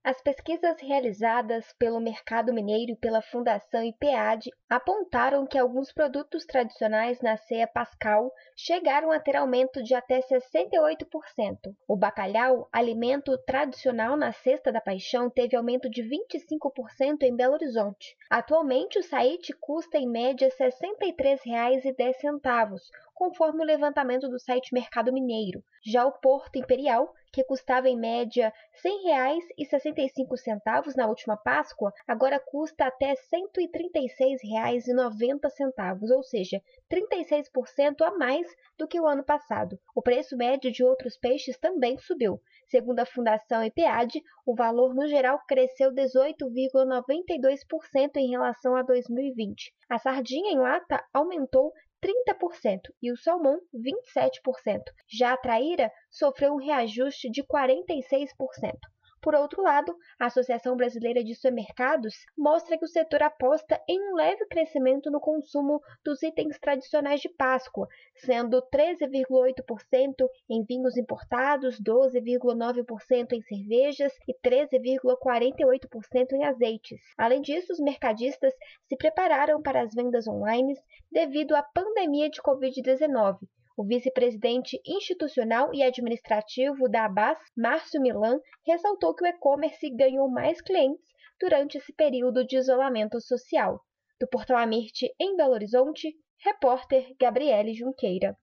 As pesquisas realizadas pelo Mercado Mineiro e pela Fundação IPEAD apontaram que alguns produtos tradicionais na ceia pascal chegaram a ter aumento de até 68%. O bacalhau, alimento tradicional na Cesta da Paixão, teve aumento de 25% em Belo Horizonte. Atualmente, o saíte custa em média R$ 63,10, conforme o levantamento do site Mercado Mineiro. Já o Porto Imperial, que custava em média R$ 100,65 na última Páscoa, agora custa até R$ 136,90, ou seja, 36% a mais do que o ano passado. O preço médio de outros peixes também subiu. Segundo a Fundação IPEAD, o valor no geral cresceu 18,92% em relação a 2020. A sardinha em lata aumentou 30% e o salmão 27%. Já a traíra sofreu um reajuste de 46%. Por outro lado, a Associação Brasileira de Supermercados mostra que o setor aposta em um leve crescimento no consumo dos itens tradicionais de Páscoa, sendo 13,8% em vinhos importados, 12,9% em cervejas e 13,48% em azeites. Além disso, os mercadistas se prepararam para as vendas online devido à pandemia de Covid-19. O vice-presidente institucional e administrativo da Abas, Márcio Milan, ressaltou que o e-commerce ganhou mais clientes durante esse período de isolamento social. Do Portal Amirte, em Belo Horizonte, repórter Gabriele Junqueira.